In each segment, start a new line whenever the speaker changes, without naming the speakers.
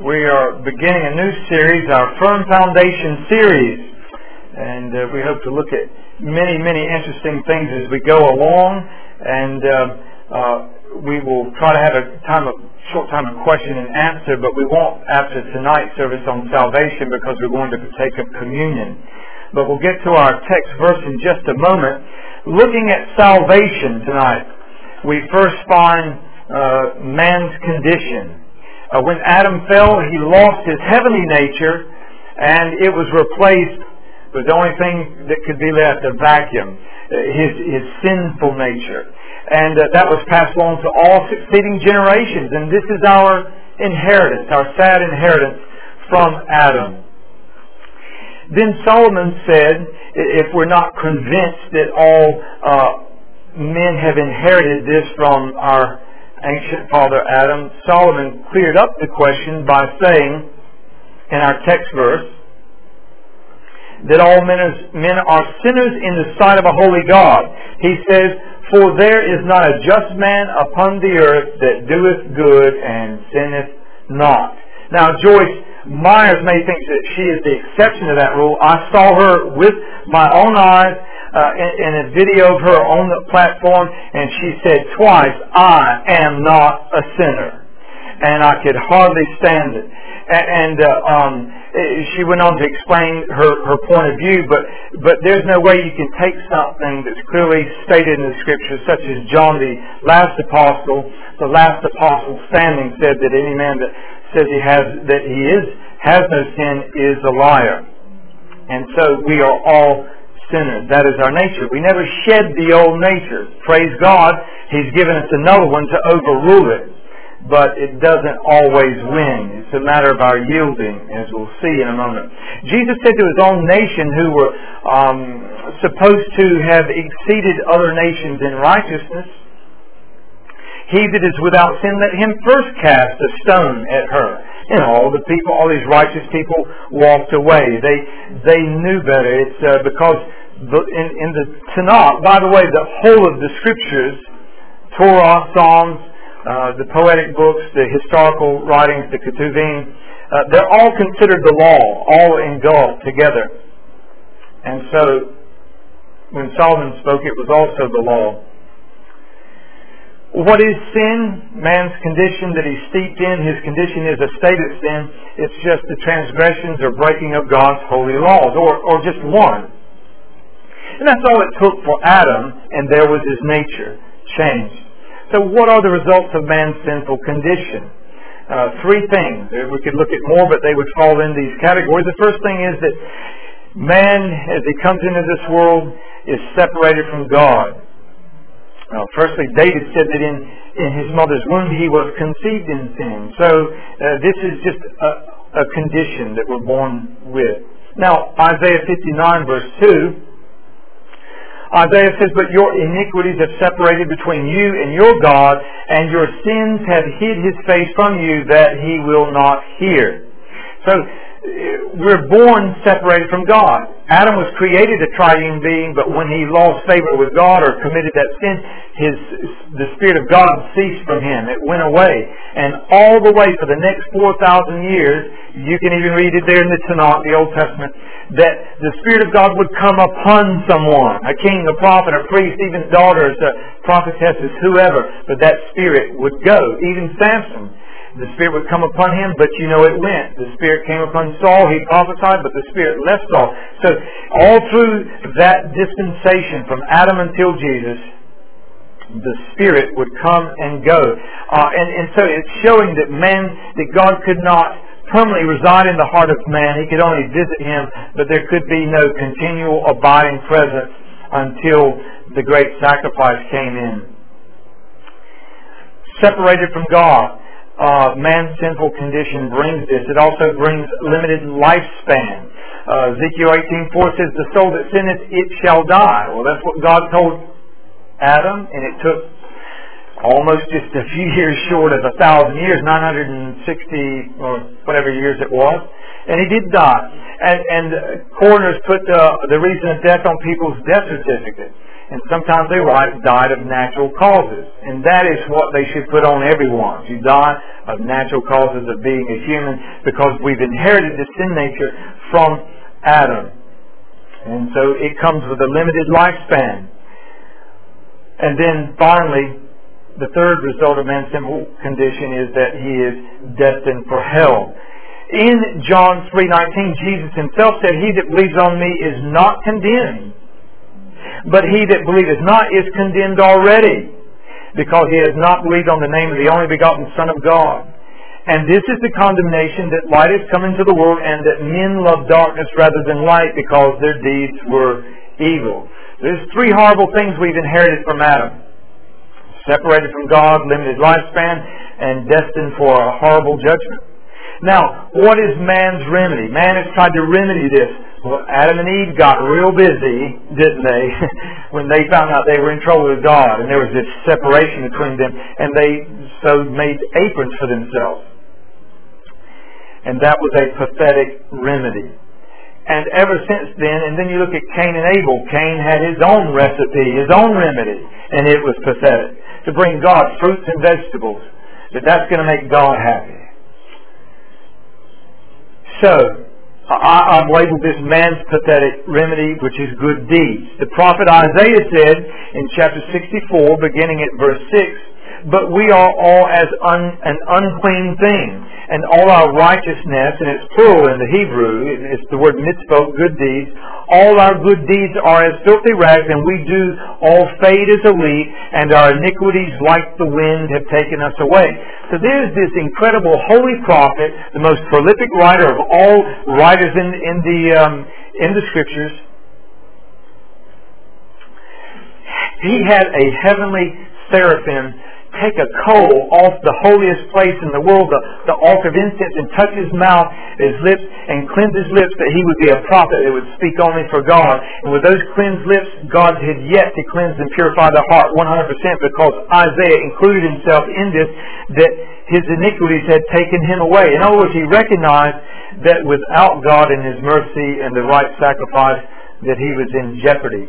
We are beginning a new series, our Firm Foundation series. And we hope to look at many interesting things as we go along. And we will try to have a short time of question and answer, but we won't after tonight's service on salvation because we're going to partake of communion. But we'll get to our text verse in just a moment. Looking at salvation tonight, we first find man's condition. When Adam fell, he lost his heavenly nature, and it was replaced with the only thing that could be left, a vacuum, his sinful nature. And that was passed on to all succeeding generations. And this is our inheritance, our sad inheritance from Adam. Then Solomon said, if we're not convinced that all men have inherited this from our ancient father Adam, Solomon cleared up the question by saying in our text verse that all men are sinners in the sight of a holy God. He says, for there is not a just man upon the earth that doeth good and sinneth not. Now Joyce Myers may think that she is the exception to that rule. I saw her with my own eyes in a video of her on the platform, and she said twice, I am not a sinner. And I could hardly stand it. And she went on to explain her point of view, but there's no way you can take something that's clearly stated in the Scripture, such as John the last apostle standing said that any man that says he has no sin is a liar. And so we are all sinners. That is our nature. We never shed the old nature. Praise God, He's given us another one to overrule it. But it doesn't always win. It's a matter of our yielding, as we'll see in a moment. Jesus said to His own nation, who were supposed to have exceeded other nations in righteousness, he that is without sin, let him first cast a stone at her. You know, all these righteous people walked away. They knew better. It's because in the Tanakh, by the way, the whole of the Scriptures, Torah, Psalms, the poetic books, the historical writings, the Ketuvim, they're all considered the law, all engulfed together. And so, when Solomon spoke, it was also the law. What is sin? Man's condition that he's steeped in. His condition is a state of sin. It's just the transgressions or breaking of God's holy laws, or just one. And that's all it took for Adam, and there was his nature changed. So what are the results of man's sinful condition? Three things. We could look at more, but they would fall in these categories. The first thing is that man, as he comes into this world, is separated from God. Firstly, David said that in his mother's womb he was conceived in sin. So this is just a condition that we're born with. Now, Isaiah 59 verse 2, Isaiah says, but your iniquities have separated between you and your God, and your sins have hid His face from you that He will not hear. So, we're born separated from God. Adam was created a triune being, but when he lost favor with God or committed that sin, the Spirit of God ceased from him. It went away. And all the way for the next 4,000 years, you can even read it there in the Tanakh, the Old Testament, that the Spirit of God would come upon someone, a king, a prophet, a priest, even daughters, prophetesses, whoever, but that Spirit would go. Even Samson. The Spirit would come upon him, but you know it went. The Spirit came upon Saul, he prophesied, but the Spirit left Saul. So all through that dispensation from Adam until Jesus, the Spirit would come and go. And so it's showing that God could not permanently reside in the heart of man. He could only visit him, but there could be no continual abiding presence until the great sacrifice came in. Separated from God. Man's sinful condition brings this. It also brings limited lifespan. Ezekiel 18:4 says, the soul that sinneth, it shall die. Well, that's what God told Adam, and it took almost just a few years short of 1,000 years, 960 or whatever years it was, and he did die. And coroners put the reason of death on people's death certificate. And sometimes they write, died of natural causes. And that is what they should put on everyone. You die of natural causes of being a human, because we've inherited this sin nature from Adam. And so it comes with a limited lifespan. And then finally, the third result of man's sinful condition is that he is destined for hell. In John 3:19, Jesus himself said, "He that believes on me is not condemned, but he that believeth not is condemned already, because he has not believed on the name of the only begotten Son of God. And this is the condemnation, that light has come into the world, and that men love darkness rather than light, because their deeds were evil." There's three horrible things we've inherited from Adam: separated from God, limited lifespan, and destined for a horrible judgment. Now, what is man's remedy? Man has tried to remedy this. Well, Adam and Eve got real busy, didn't they, when they found out they were in trouble with God, and there was this separation between them, and they so made aprons for themselves. And that was a pathetic remedy. And ever since then, and then you look at Cain and Abel. Cain had his own recipe, his own remedy, and it was pathetic. To bring God fruits and vegetables, that's going to make God happy. So, I've labeled this man's pathetic remedy, which is good deeds. The prophet Isaiah said in chapter 64, beginning at verse 6, "But we are all as an unclean thing, and all our righteousness," and it's plural in the Hebrew, it's the word mitzvot, good deeds, "all our good deeds are as filthy rags, and we do all fade as a leaf, and our iniquities like the wind have taken us away." So there's this incredible holy prophet, the most prolific writer of all writers in the Scriptures. He had a heavenly seraphim take a coal off the holiest place in the world, the altar of incense, and touch his mouth, his lips, and cleanse his lips, that he would be a prophet that would speak only for God. And with those cleansed lips, God had yet to cleanse and purify the heart 100%, because Isaiah included himself in this, that his iniquities had taken him away. In other words, he recognized that without God and His mercy and the right sacrifice, that he was in jeopardy.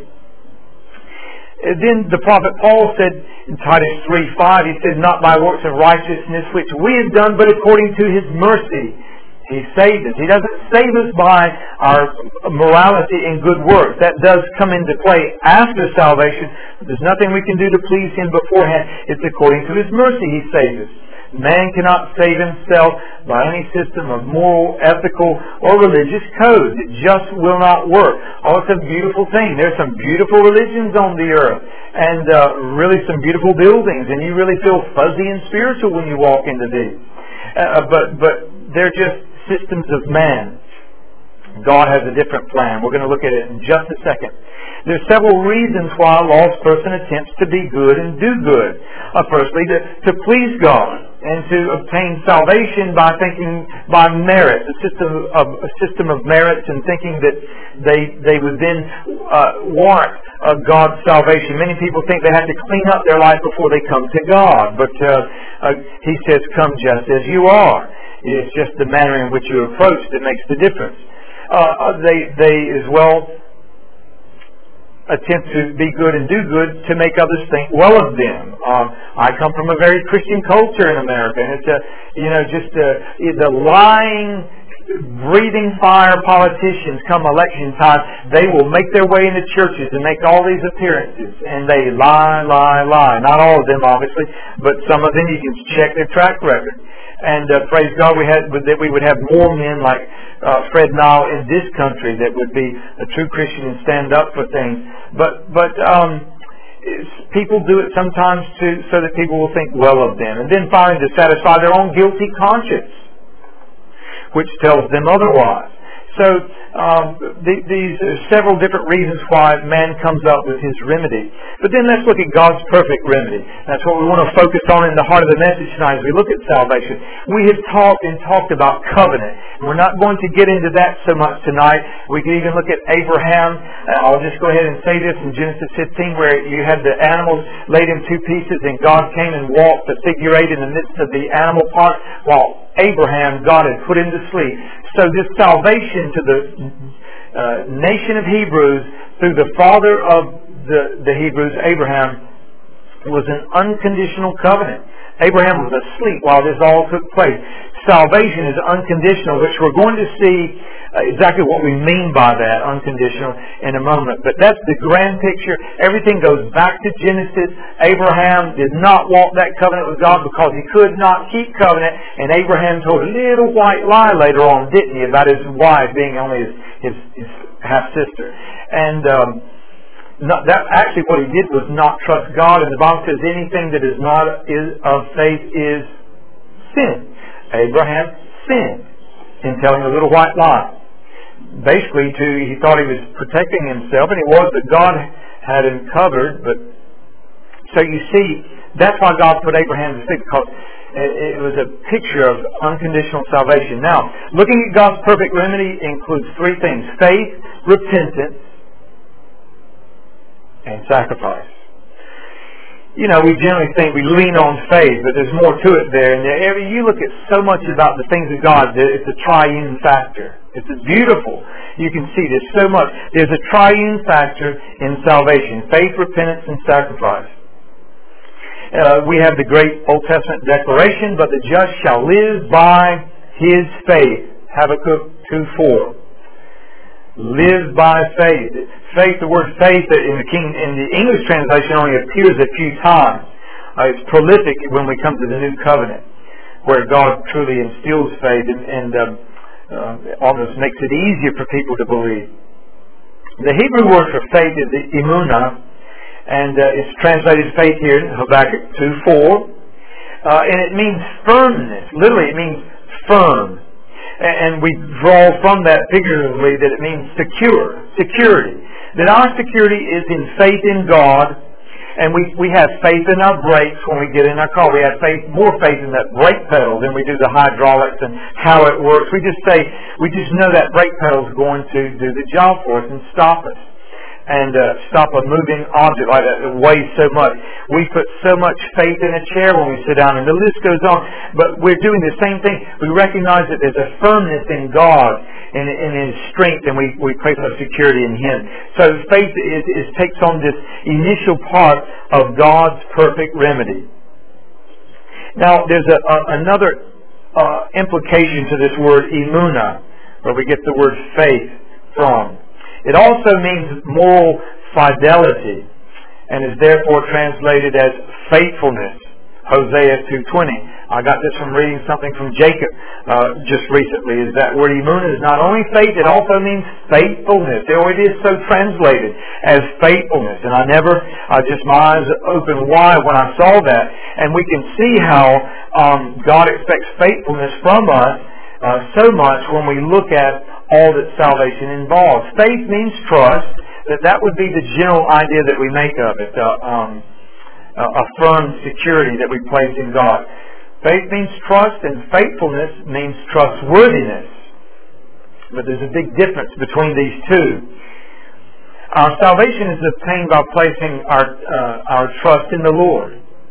Then the prophet Paul said in Titus 3:5, he said, "Not by works of righteousness which we have done, but according to His mercy He saved us." He doesn't save us by our morality and good works. That does come into play after salvation. There's nothing we can do to please Him beforehand. It's according to His mercy He saved us. Man cannot save himself by any system of moral, ethical, or religious codes. It just will not work. Oh, it's a beautiful thing. There's some beautiful religions on the earth, and really some beautiful buildings, and you really feel fuzzy and spiritual when you walk into these. But they're just systems of man. God has a different plan. We're going to look at it in just a second. There's several reasons why a lost person attempts to be good and do good. Firstly, to please God and to obtain salvation by thinking by merit, a system of merits, and thinking that they would then warrant God's salvation. Many people think they have to clean up their life before they come to God, but He says, "Come just as you are." It's just the manner in which you approach that makes the difference. They as well attempt to be good and do good to make others think well of them. I come from a very Christian culture in America, and it's the lying, breathing fire politicians come election time. They will make their way into churches and make all these appearances, and they lie. Not all of them, obviously, but some of them you can check their track record. And praise God, that we would have more men like Fred Nile in this country that would be a true Christian and stand up for things. But people do it sometimes so that people will think well of them, and then finally to satisfy their own guilty conscience, which tells them otherwise. So these are several different reasons why man comes up with his remedy. But then let's look at God's perfect remedy. That's what we want to focus on in the heart of the message tonight as we look at salvation. We have talked about covenant. We're not going to get into that so much tonight. We can even look at Abraham. I'll just go ahead and say this in Genesis 15, where you had the animals laid in two pieces, and God came and walked the figure eight in the midst of the animal part, while Abraham, God had put him to sleep. So this salvation to the nation of Hebrews through the father of the Hebrews, Abraham was an unconditional covenant. Abraham was asleep while this all took place. Salvation is unconditional, which we're going to see exactly what we mean by that, unconditional, in a moment. But that's the grand picture. Everything goes back to Genesis. Abraham did not walk that covenant with God because he could not keep covenant. And Abraham told a little white lie later on, didn't he, about his wife being only his half-sister. And actually what he did was not trust God. And the Bible says anything that is not of faith is sin. Abraham sinned in telling a little white lie. Basically, he thought he was protecting himself, and it was that God had him covered. But so you see, that's why God put Abraham to sleep, because it was a picture of unconditional salvation. Now, looking at God's perfect remedy includes three things: faith, repentance, and sacrifice. You know, we generally think we lean on faith, but there's more to it there. And you look at so much about the things of God, it's a triune factor. It's beautiful. You can see there's so much. There's a triune factor in salvation: faith, repentance, and sacrifice. We have the great Old Testament declaration, but the just shall live by his faith. Habakkuk 2:4. Live by faith. Faith, the word faith in the English translation only appears a few times. It's prolific when we come to the New Covenant, where God truly instills faith and almost makes it easier for people to believe. The Hebrew word for faith is the emunah, and it's translated faith here in Habakkuk 2:4, and it means firmness. Literally, it means firm. And we draw from that figuratively that it means security. That our security is in faith in God, and we have faith in our brakes when we get in our car. We have more faith in that brake pedal than we do the hydraulics and how it works. We just know that brake pedal is going to do the job for us and stop us. And stop a moving object like that weighs so much. We put so much faith in a chair when we sit down, and the list goes on. But we're doing the same thing. We recognize that there's a firmness in God and in His strength, and we place our security in Him. So faith takes on this initial part of God's perfect remedy. Now, there's another implication to this word emunah, where we get the word faith from. It also means moral fidelity, and is therefore translated as faithfulness. Hosea 2:20. I got this from reading something from Jacob just recently. Is that word emunah is not only faith, it also means faithfulness. It is so translated as faithfulness, and my eyes opened wide when I saw that. And we can see how God expects faithfulness from us so much when we look at all that salvation involves. Faith means trust. That would be the general idea that we make of it. A firm security that we place in God. Faith means trust, and faithfulness means trustworthiness. But there's a big difference between these two. Our salvation is obtained by placing our trust in the Lord.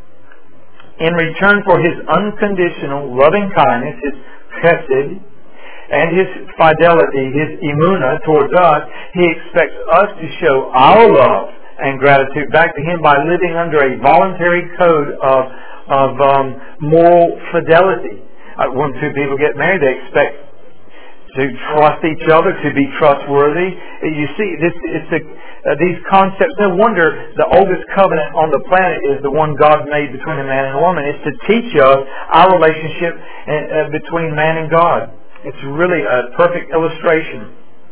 In return for His unconditional loving kindness, His chesed, and His fidelity, His emunah towards us, He expects us to show our love and gratitude back to Him by living under a voluntary code of moral fidelity. When two people get married, they expect to trust each other, to be trustworthy. You see, these concepts, no wonder the oldest covenant on the planet is the one God made between a man and a woman. It's to teach us our relationship between man and God. It's really a perfect illustration.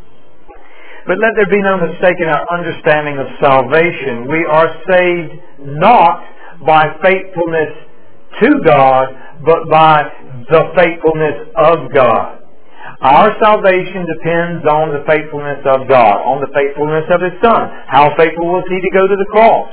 But let there be no mistake in our understanding of salvation. We are saved not by faithfulness to God, but by the faithfulness of God. Our salvation depends on the faithfulness of God, on the faithfulness of His Son. How faithful was He to go to the cross?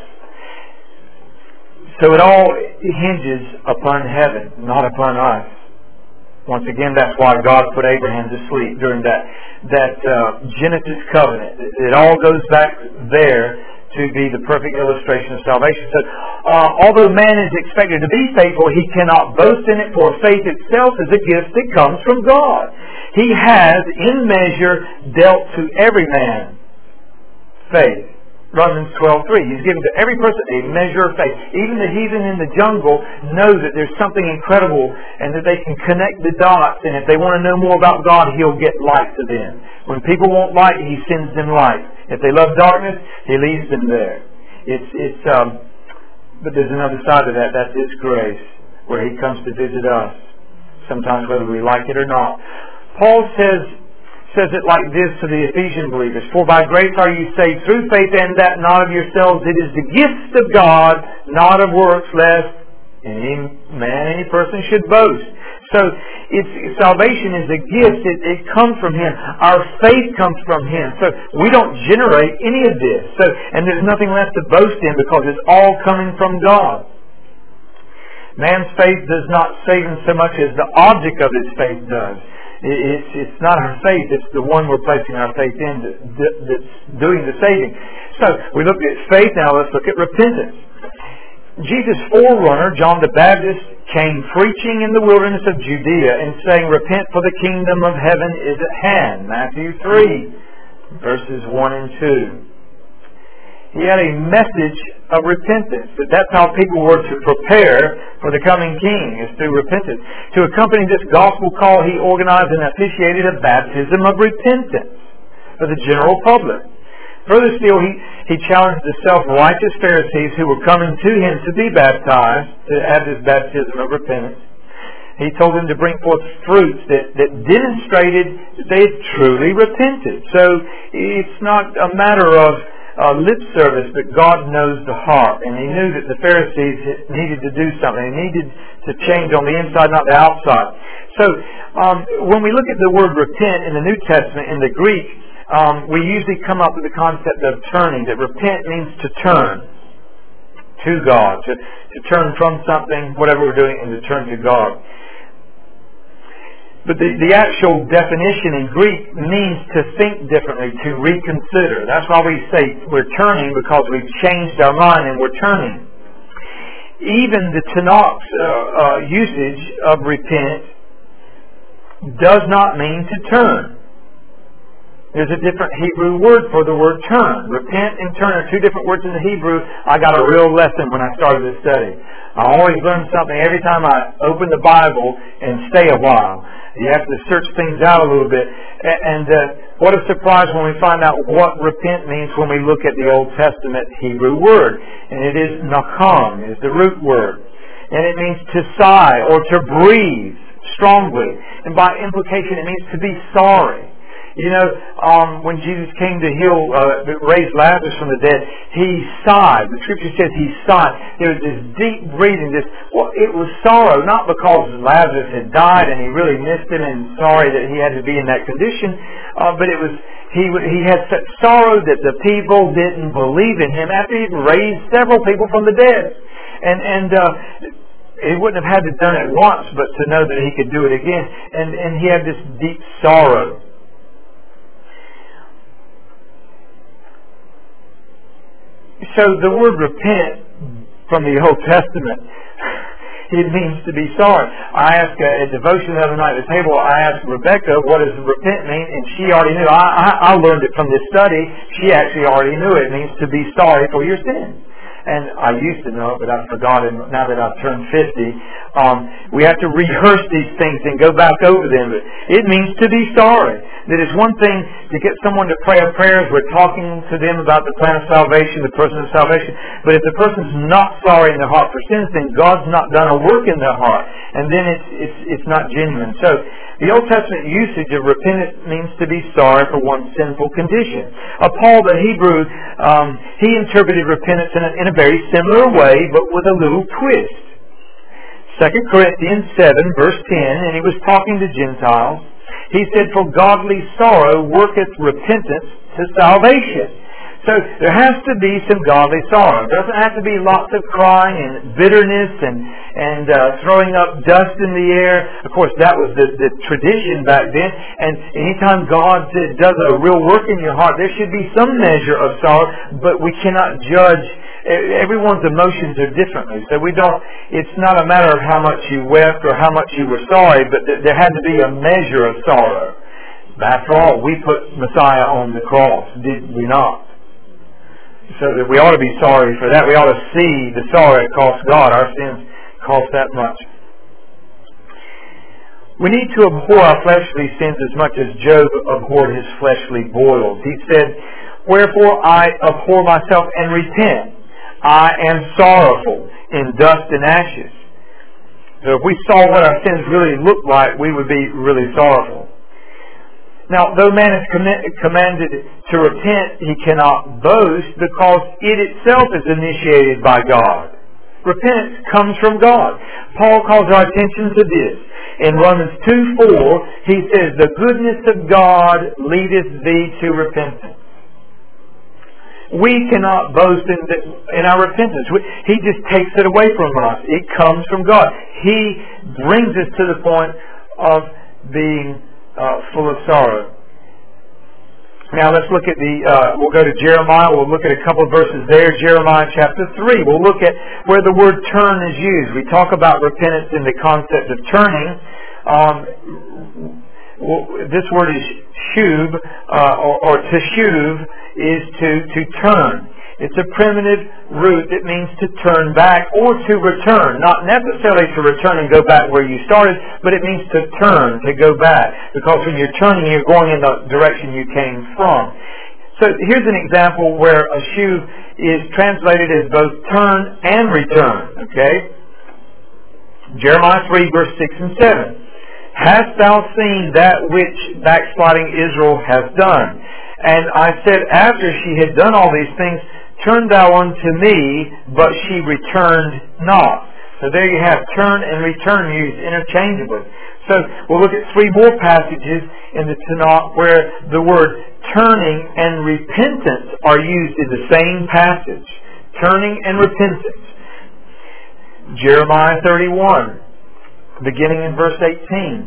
So it all hinges upon heaven, not upon us. Once again, that's why God put Abraham to sleep during that Genesis covenant. It all goes back there to be the perfect illustration of salvation. So, although man is expected to be faithful, he cannot boast in it, for faith itself is a gift that comes from God. He has, in measure, dealt to every man faith Romans 12:3. He's given to every person a measure of faith. Even the heathen in the jungle know that there's something incredible and that they can connect the dots. And if they want to know more about God, He'll get light to them. When people want light, He sends them light. If they love darkness, He leaves them there. But there's another side of that. That's His grace, where He comes to visit us. Sometimes whether we like it or not. Paul says it like this to the Ephesian believers. For by grace are you saved through faith, and that not of yourselves. It is the gift of God, not of works, lest any person should boast. So salvation is a gift. It comes from Him. Our faith comes from Him. So we don't generate any of this. And there's nothing left to boast in because it's all coming from God. Man's faith does not save him so much as the object of his faith does. It's not our faith, it's the one we're placing our faith in that's doing the saving. So, we looked at faith, now let's look at repentance. Jesus' forerunner, John the Baptist, came preaching in the wilderness of Judea and saying, repent, for the kingdom of heaven is at hand. Matthew 3, verses 1 and 2. He had a message of repentance. That's how people were to prepare for the coming King, is through repentance. To accompany this gospel call, he organized and officiated a baptism of repentance for the general public. Further still, he challenged the self-righteous Pharisees who were coming to him to be baptized, to have this baptism of repentance. He told them to bring forth fruits that demonstrated that they had truly repented. So it's not a matter of lip service, but God knows the heart. And He knew that the Pharisees needed to do something. They needed to change on the inside, not the outside. So when we look at the word repent in the New Testament, in the Greek, we usually come up with the concept of turning. That repent means to turn to God, to turn from something, whatever we're doing, and to turn to God. But the actual definition in Greek means to think differently, to reconsider. That's why we say we're turning, because we've changed our mind and we're turning. Even the Tanakh's usage of repent does not mean to turn. There's a different Hebrew word for the word turn. Repent and turn are two different words in the Hebrew. I got a real lesson when I started this study. I always learn something every time I open the Bible and stay a while. You have to search things out a little bit. And what a surprise when we find out what repent means when we look at the Old Testament Hebrew word. And it is nakam, is the root word. And it means to sigh or to breathe strongly. And by implication it means to be sorry. You know, when Jesus came to raise Lazarus from the dead, He sighed. The Scripture says He sighed. There was this deep breathing. It was sorrow, not because Lazarus had died and He really missed Him and sorry that He had to be in that condition, but it was He had such sorrow that the people didn't believe in Him after He'd raised several people from the dead. And He wouldn't have had to done it once, but to know that He could do it again. And He had this deep sorrow. So the word repent from the Old Testament, it means to be sorry. I asked a devotion the other night at the table, I asked Rebecca, what does repent mean? And she already knew. I learned it from this study. She actually already knew it. It means to be sorry for your sins. And I used to know it, but I forgot it now that I've turned 50. We have to rehearse these things and go back over them. But it means to be sorry. That it's one thing to get someone to pray a prayer as we're talking to them about the plan of salvation, the person of salvation. But if the person's not sorry in their heart for sins, then God's not done a work in their heart. And then it's not genuine. So the Old Testament usage of repentance means to be sorry for one's sinful condition. Paul the Hebrew, he interpreted repentance in a very similar way, but with a little twist. 2 Corinthians 7, verse 10, and he was talking to Gentiles. He said, for godly sorrow worketh repentance to salvation. So there has to be some godly sorrow. It doesn't have to be lots of crying and bitterness and throwing up dust in the air. Of course, that was the tradition back then. And anytime God does a real work in your heart, there should be some measure of sorrow, but we cannot judge. Everyone's emotions are differently. So it's not a matter of how much you wept or how much you were sorry, but there had to be a measure of sorrow. After all, we put Messiah on the cross, did we not? So that we ought to be sorry for that. We ought to see the sorrow it costs God. Our sins cost that much. We need to abhor our fleshly sins as much as Job abhorred his fleshly boils. He said, "Wherefore I abhor myself and repent. I am sorrowful in dust and ashes." So if we saw what our sins really looked like, we would be really sorrowful. Now, though man is commanded to repent, he cannot boast because it itself is initiated by God. Repentance comes from God. Paul calls our attention to this. In Romans 2:4, he says, "The goodness of God leadeth thee to repentance." We cannot boast in our repentance. He just takes it away from us. It comes from God. He brings us to the point of being full of sorrow. Now let's look at we'll go to Jeremiah. We'll look at a couple of verses there. Jeremiah chapter 3. We'll look at where the word turn is used. We talk about repentance in the concept of turning. This word is shuv, or teshuv, is to turn. It's a primitive root that means to turn back or to return. Not necessarily to return and go back where you started, but it means to turn, to go back. Because when you're turning, you're going in the direction you came from. So here's an example where a shuv is translated as both turn and return. Okay? Jeremiah 3, verse 6 and 7. "Hast thou seen that which backsliding Israel hath done? And I said, after she had done all these things, Turn thou unto me, but she returned not." So there you have turn and return used interchangeably. So we'll look at three more passages in the Tanakh where the word turning and repentance are used in the same passage. Turning and repentance. Jeremiah 31, beginning in verse 18.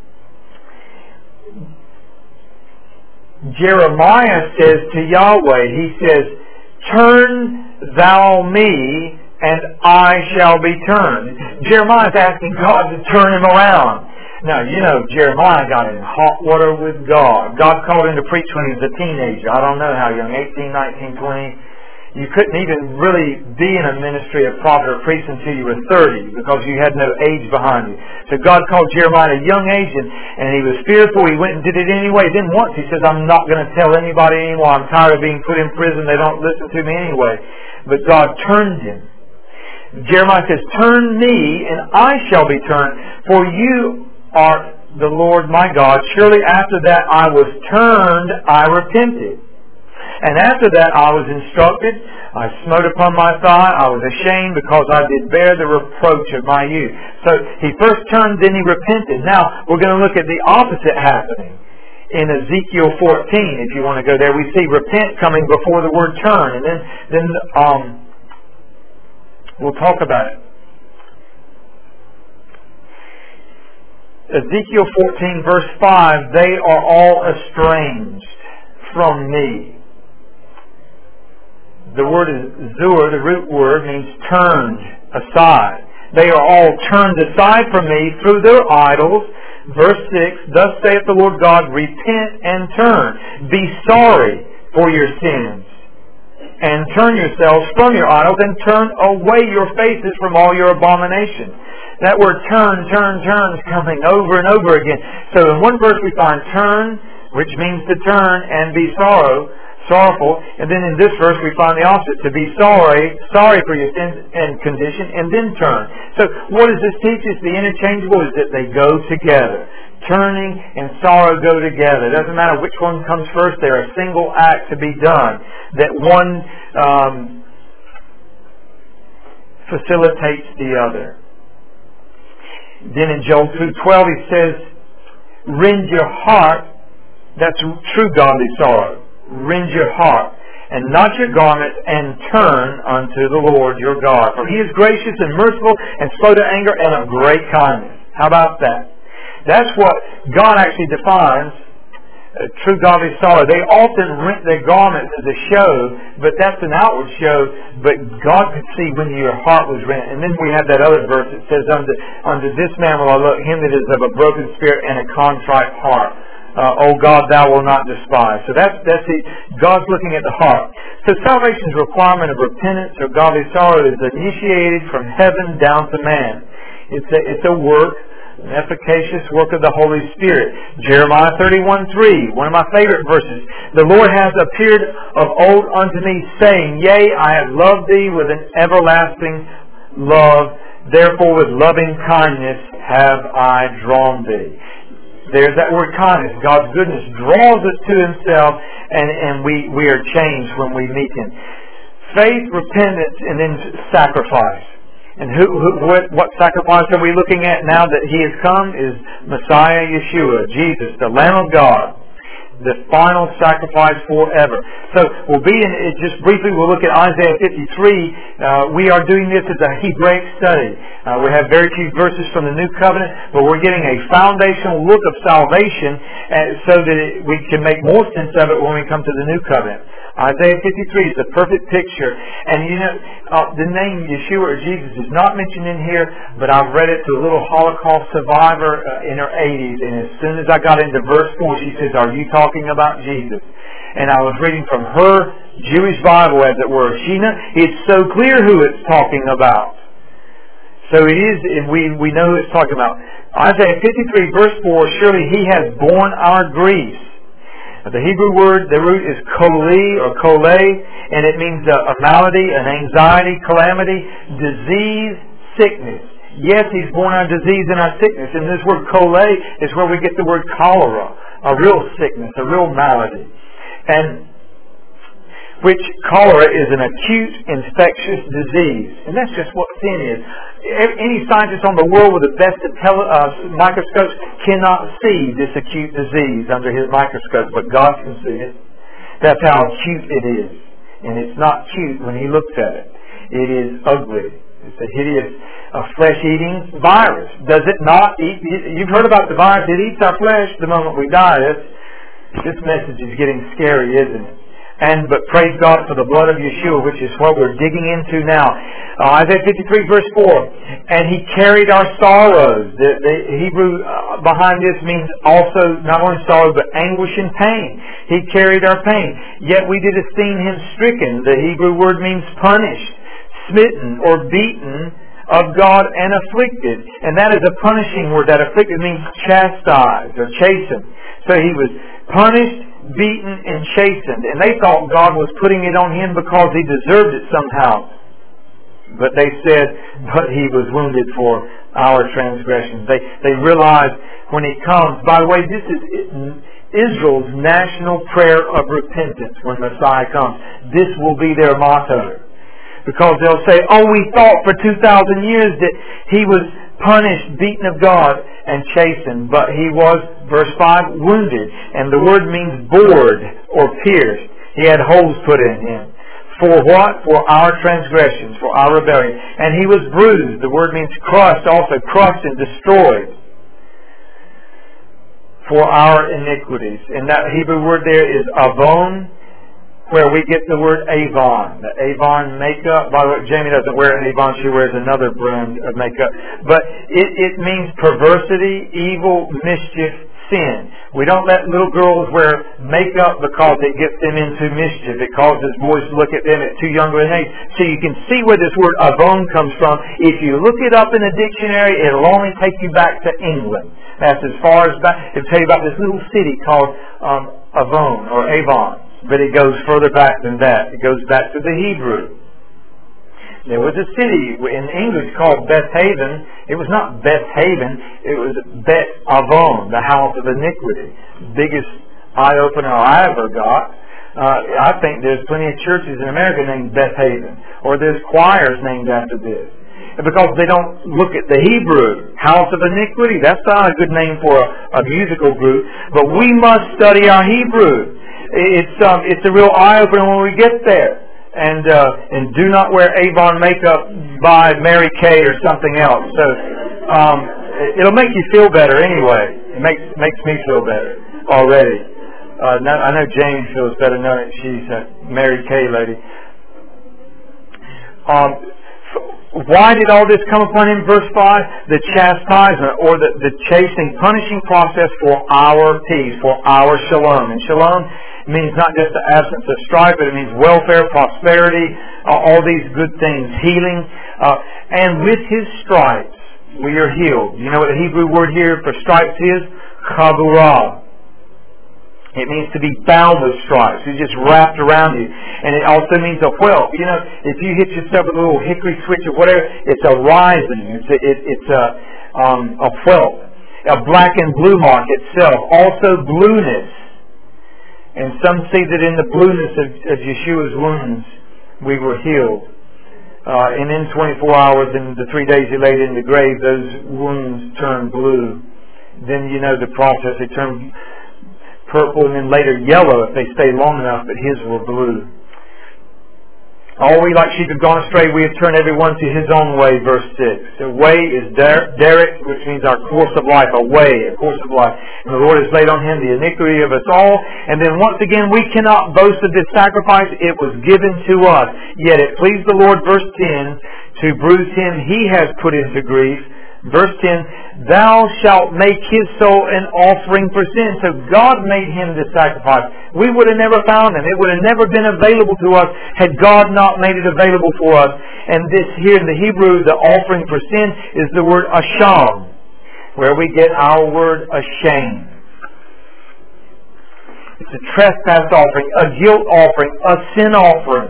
Jeremiah says to Yahweh, he says, "Turn thou me, and I shall be turned." Jeremiah's asking God to turn him around. Now, you know, Jeremiah got in hot water with God. God called him to preach when he was a teenager. I don't know how young, 18, 19, 20. You couldn't even really be in a ministry of prophet or priest until you were 30 because you had no age behind you. So God called Jeremiah at a young age, and he was fearful. He went and did it anyway. Then once he says, "I'm not going to tell anybody anymore. I'm tired of being put in prison. They don't listen to me anyway." But God turned him. Jeremiah says, "Turn me, and I shall be turned, for you are the Lord my God. Surely after that I was turned, I repented. And after that I was instructed, I smote upon my thigh, I was ashamed because I did bear the reproach of my youth." So he first turned, then he repented. Now we're going to look at the opposite happening. In Ezekiel 14, if you want to go there, we see repent coming before the word turn. And then we'll talk about it. Ezekiel 14, verse 5, "They are all estranged from me." The word is zur, the root word, means turned aside. "They are all turned aside from me through their idols." Verse 6, "Thus saith the Lord God, repent and turn. Be sorry for your sins. And turn yourselves from your idols, and turn away your faces from all your abominations." That word turn is coming over and over again. So in one verse we find turn, which means to turn and be sorrowful. And then in this verse we find the opposite, to be sorry for your sins and condition, and then turn. So what does this teach us? The interchangeable is that they go together. Turning and sorrow go together. It doesn't matter which one comes first. They're a single act to be done. That one facilitates the other. Then in Joel 2:12 he says, "Rend your heart," that's true godly sorrow. "Rend your heart, and not your garments, and turn unto the Lord your God. For he is gracious and merciful, and slow to anger, and of great kindness." How about that? That's what God actually defines true godly sorrow. They often rent their garments as a show, but that's an outward show. But God could see when your heart was rent. And then we have that other verse that says, "Unto this man will I look, him that is of a broken spirit and a contrite heart." O God, thou wilt not despise. So that's God's looking at the heart. So salvation's requirement of repentance or godly sorrow is initiated from heaven down to man. It's a work, an efficacious work of the Holy Spirit. Jeremiah 31:3, one of my favorite verses. The Lord has appeared of old unto me, saying, Yea, I have loved thee with an everlasting love. Therefore with loving kindness have I drawn thee. There's that word kindness. God's goodness draws us to Himself, and we are changed when we meet Him. Faith, repentance, and then sacrifice. And what sacrifice are we looking at now that He has come? Is Messiah Yeshua, Jesus, the Lamb of God, the final sacrifice forever. So we'll be in, just briefly, we'll look at Isaiah 53. We are doing this as a Hebraic study. We have very few verses from the New Covenant, but we're getting a foundational look of salvation so that we can make more sense of it when we come to the New Covenant. Isaiah 53 is the perfect picture. And you know, the name Yeshua or Jesus is not mentioned in here, but I've read it to a little Holocaust survivor in her 80s, and as soon as I got into verse 4, she says, Are you talking about Jesus? And I was reading from her Jewish Bible, as it were. It's so clear who it's talking about. So it is, and we know who it's talking about. Isaiah 53 verse 4, Surely He has borne our griefs. The Hebrew word, the root is koli or kole, and it means a malady, an anxiety, calamity, disease, sickness. Yes, He's borne our disease and our sickness. And this word kole is where we get the word cholera, a real sickness, a real malady. And which cholera is an acute infectious disease. And that's just what sin is. Any scientist on the world with the best microscopes cannot see this acute disease under his microscope, but God can see it. That's how acute it is. And it's not cute when He looks at it. It is ugly. It's a hideous, flesh-eating virus. Does it not eat? You've heard about the virus. It eats our flesh the moment we die. This message is getting scary, isn't it? But praise God for the blood of Yeshua, which is what we're digging into now. Isaiah 53 verse 4, And He carried our sorrows. The Hebrew behind this means also not only sorrow, but anguish and pain. He carried our pain. Yet we did esteem Him stricken. The Hebrew word means punished, smitten, or beaten of God and afflicted. And that is a punishing word. That afflicted means chastised or chastened. So He was punished, beaten, and chastened. And they thought God was putting it on Him because He deserved it somehow. But they said, but He was wounded for our transgressions. They realized when He comes, by the way, this is Israel's national prayer of repentance when Messiah comes. This will be their motto. Because they'll say, we thought for 2,000 years that He was punished, beaten of God, and chastened. But He was, verse 5, wounded. And the word means bored or pierced. He had holes put in Him. For what? For our transgressions, for our rebellion. And He was bruised. The word means crushed also, crushed and destroyed. For our iniquities. And that Hebrew word there is avon, where we get the word Avon. The Avon makeup. By the way, Jamie doesn't wear an Avon. She wears another brand of makeup. But it means perversity, evil, mischief, sin. We don't let little girls wear makeup because it gets them into mischief. It causes boys to look at them at too young of an age. So you can see where this word Avon comes from. If you look it up in a dictionary, it'll only take you back to England. That's as far as back. It'll tell you about this little city called Avon or Avon. But it goes further back than that. It goes back to the Hebrew. There was a city in English called Bethaven. It was not Bethaven. It was Bet Avon, the house of iniquity. Biggest eye-opener I ever got. I think there's plenty of churches in America named Bethaven. Or there's choirs named after this. Because they don't look at the Hebrew. House of iniquity. That's not a good name for a musical group. But we must study our Hebrew. It's a real eye-opener when we get there. And do not wear Avon makeup by Mary Kay or something else. So it'll make you feel better anyway. It makes me feel better already. I know Jane feels better knowing she's a Mary Kay lady. Why did all this come upon him? Verse 5, the chastisement or the chastening, punishing process for our peace, for our shalom. And shalom means not just the absence of strife, but it means welfare, prosperity, all these good things, healing. And with his stripes, we are healed. You know what the Hebrew word here for stripes is? Chaburah. It means to be bound with stripes. It's just wrapped around you. And it also means a whelp. You know, if you hit yourself with a little hickory switch or whatever, it's a rising. It's a whelp. A black and blue mark itself. Also blueness. And some see that in the blueness of Yeshua's wounds, we were healed. And in 24 hours, in the 3 days he laid in the grave, those wounds turned blue. Then you know the process. They turn purple and then later yellow if they stay long enough, but his were blue. All we like sheep have gone astray, we have turned every one to his own way, verse 6. The way is derek, which means our course of life, a course of life. And the Lord has laid on him the iniquity of us all. And then once again, we cannot boast of this sacrifice. It was given to us. Yet it pleased the Lord, verse 10, to bruise him he has put into grief. Verse 10, thou shalt make his soul an offering for sin. So God made him this sacrifice. We would have never found him. It would have never been available to us had God not made it available for us. And this here in the Hebrew, the offering for sin, is the word asham, where we get our word ashamed. It's a trespass offering, a guilt offering, a sin offering.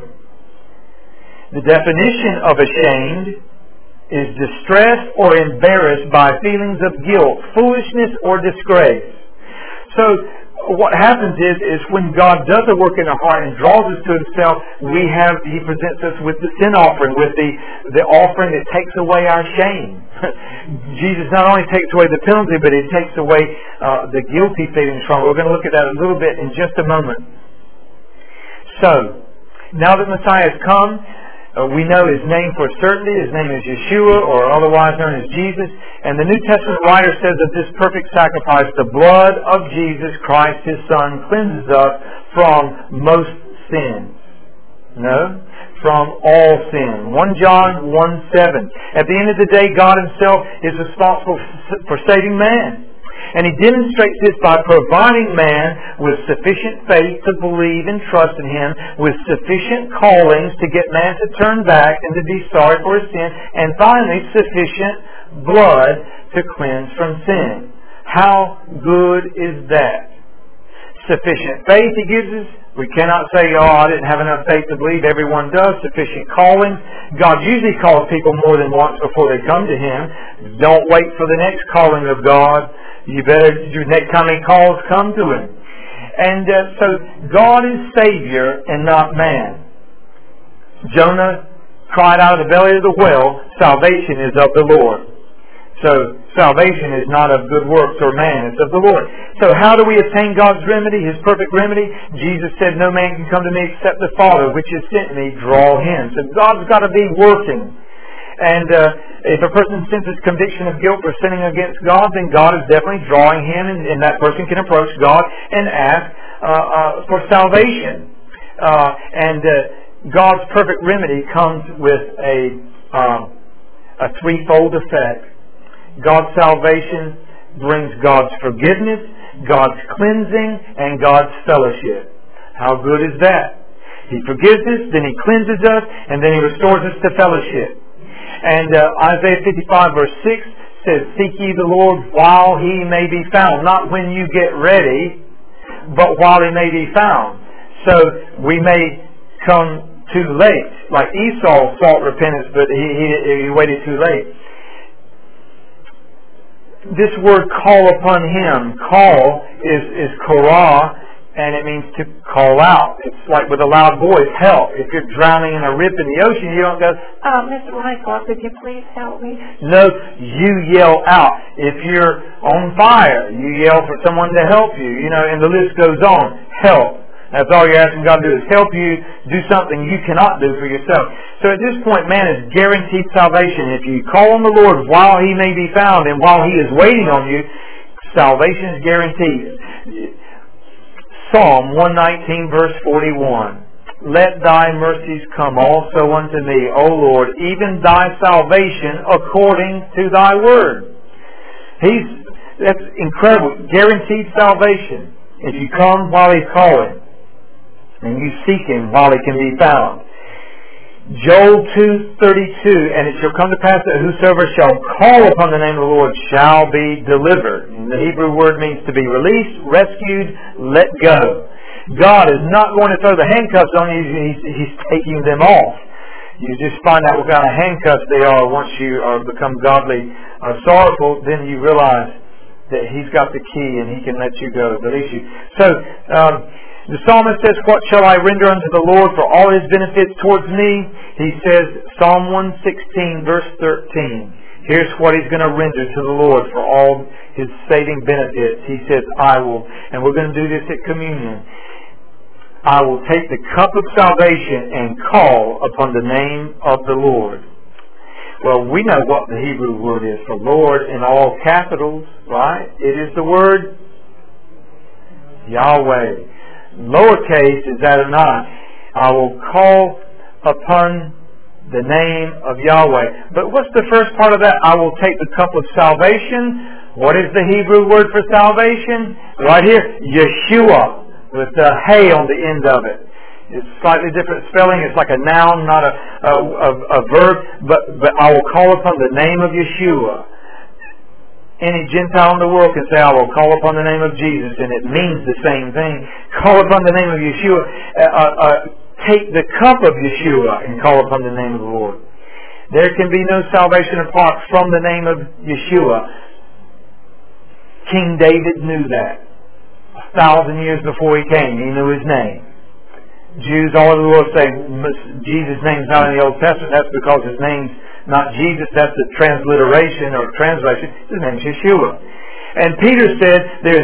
The definition of ashamed is distressed or embarrassed by feelings of guilt, foolishness, or disgrace. So what happens is when God does a work in our heart and draws us to himself, he presents us with the sin offering, with the offering that takes away our shame. Jesus not only takes away the penalty, but he takes away the guilty feelings from it. We're going to look at that a little bit in just a moment. So, now that Messiah has come, we know his name for certainty. His name is Yeshua, or otherwise known as Jesus. And the New Testament writer says of this perfect sacrifice, the blood of Jesus Christ, his Son, cleanses us from most sins. No? From all sin. 1 John 1:7. At the end of the day, God himself is responsible for saving man. And he demonstrates this by providing man with sufficient faith to believe and trust in him, with sufficient callings to get man to turn back and to be sorry for his sin, and finally sufficient blood to cleanse from sin. How good is that? Sufficient faith he gives us. We cannot say, I didn't have enough faith to believe. Everyone does. Sufficient calling. God usually calls people more than once before they come to him. Don't wait for the next calling of God. You better, next time he calls, come to him. And so God is Savior and not man. Jonah cried out of the belly of the whale, salvation is of the Lord. So salvation is not of good works or man, it's of the Lord. So how do we attain God's remedy, his perfect remedy? Jesus said, no man can come to me except the Father which has sent me, draw him. So God's got to be working. And if a person senses conviction of guilt for sinning against God, then God is definitely drawing him, and that person can approach God and ask for salvation. And God's perfect remedy comes with a threefold effect. God's salvation brings God's forgiveness, God's cleansing, and God's fellowship. How good is that? He forgives us, then he cleanses us, and then he restores us to fellowship. And Isaiah 55 verse 6 says, seek ye the Lord while he may be found. Not when you get ready, but while he may be found. So we may come too late. Like Esau sought repentance, but he waited too late. This word call upon him, call is korah, and it means to call out. It's like with a loud voice, help. If you're drowning in a rip in the ocean, you don't go, Mr. Michael, could you please help me? No, you yell out. If you're on fire, you yell for someone to help you. And the list goes on. Help. That's all you're asking God to do is help you do something you cannot do for yourself. So at this point, man is guaranteed salvation. If you call on the Lord while he may be found and while he is waiting on you, salvation is guaranteed. Psalm 119 verse 41. let thy mercies come also unto me, O Lord, even thy salvation according to thy word. That's incredible. Guaranteed salvation. If you come while he's calling, and you seek him while he can be found. Joel 2:32, and it shall come to pass that whosoever shall call upon the name of the Lord shall be delivered. And the Hebrew word means to be released, rescued, let go. God is not going to throw the handcuffs on you. He's taking them off. You just find out what kind of handcuffs they are once you become godly sorrowful. Then you realize that he's got the key and he can let you go, release you. So, the psalmist says, what shall I render unto the Lord for all his benefits towards me? He says, Psalm 116, verse 13. Here's what he's going to render to the Lord for all his saving benefits. He says, I will, and we're going to do this at communion, I will take the cup of salvation and call upon the name of the Lord. Well, we know what the Hebrew word is for Lord in all capitals, right? It is the word Yahweh. Lowercase is Adonai. I will call upon the name of Yahweh. But what's the first part of that? I will take the cup of salvation. What is the Hebrew word for salvation? Right here, Yeshua, with the hay on the end of it. It's slightly different spelling. It's like a noun, not a verb. But I will call upon the name of Yeshua. Any Gentile in the world can say, I will call upon the name of Jesus, and it means the same thing. Call upon the name of Yeshua. Take the cup of Yeshua and call upon the name of the Lord. There can be no salvation apart from the name of Yeshua. King David knew that. 1,000 years before he came, he knew his name. Jews all over the world say Jesus' name's not in the Old Testament. That's because his name's not Jesus. That's the transliteration or translation. His name's Yeshua. And Peter said,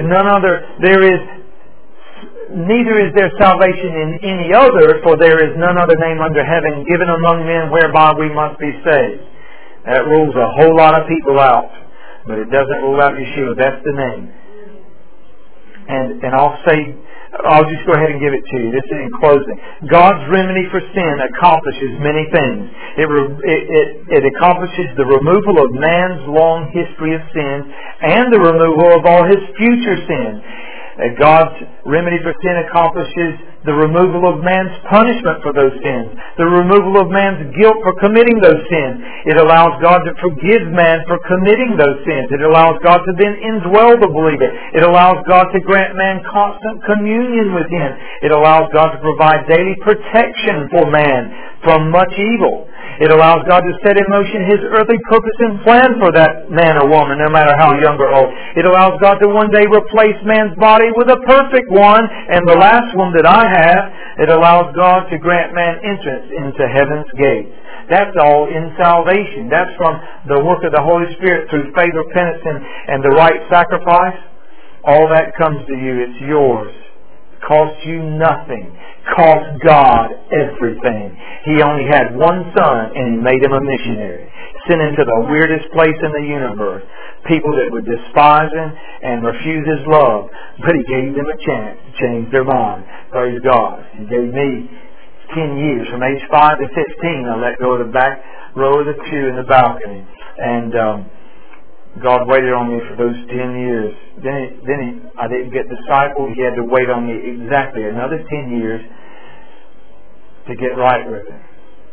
neither is there salvation in any other, for there is none other name under heaven given among men whereby we must be saved. That rules a whole lot of people out. But it doesn't rule out Yeshua. That's the name. And I'll just go ahead and give it to you. This is in closing. God's remedy for sin accomplishes many things. It accomplishes the removal of man's long history of sin and the removal of all his future sins. God's remedy for sin accomplishes the removal of man's punishment for those sins, the removal of man's guilt for committing those sins. It allows God to forgive man for committing those sins. It allows God to then indwell the believer. It allows God to grant man constant communion with Him. It allows God to provide daily protection for man from much evil. It allows God to set in motion His earthly purpose and plan for that man or woman, no matter how young or old. It allows God to one day replace man's body with a perfect one, and the last one that I have, it allows God to grant man entrance into heaven's gates. That's all in salvation. That's from the work of the Holy Spirit through faith, repentance, and the right sacrifice. All that comes to you. It's yours. Cost you nothing. Cost God everything. He only had one son and He made him a missionary. Sent him to the weirdest place in the universe. People that would despise Him and refuse His love. But He gave them a chance to change their mind. Praise God. He gave me 10 years. From age 5 to 15 I let go of the back row of the pew in the balcony. And God waited on me for those 10 years. Then I didn't get discipled. He had to wait on me exactly another 10 years to get right with Him.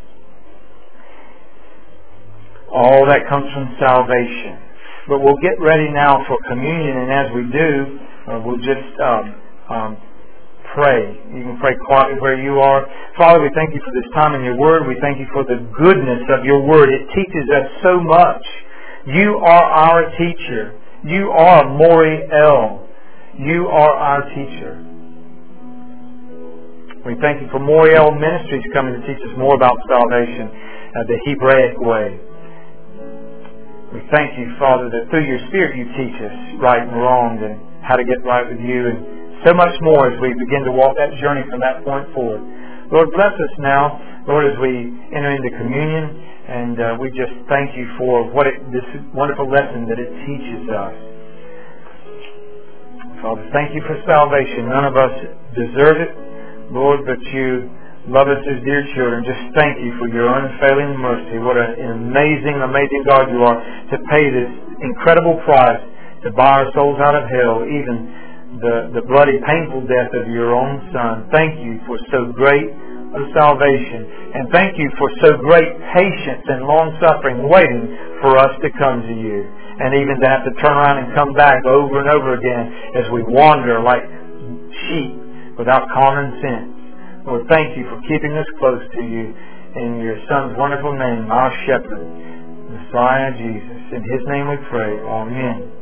All that comes from salvation. But we'll get ready now for communion, and as we do, we'll just pray. You can pray quietly where you are. Father, we thank You for this time in Your Word. We thank You for the goodness of Your Word. It teaches us so much. You are our teacher. You are Moriel. You are our teacher. We thank You for Moriel Ministries coming to teach us more about salvation the Hebraic way. We thank You, Father, that through Your Spirit You teach us right and wrong and how to get right with You, and so much more as we begin to walk that journey from that point forward. Lord, bless us now, Lord, as we enter into communion. And we just thank You for this wonderful lesson that it teaches us. Father, thank You for salvation. None of us deserve it, Lord, but You Love us as dear children. Just thank you for your unfailing mercy. What an amazing, amazing God you are to pay this incredible price to buy our souls out of hell, even the bloody, painful death of your own Son. Thank you for so great a salvation. And thank you for so great patience and long-suffering waiting for us to come to you. And even to have to turn around and come back over and over again as we wander like sheep without common sense. Lord, thank you for keeping us close to you in your Son's wonderful name, our Shepherd, Messiah Jesus. In His name we pray. Amen.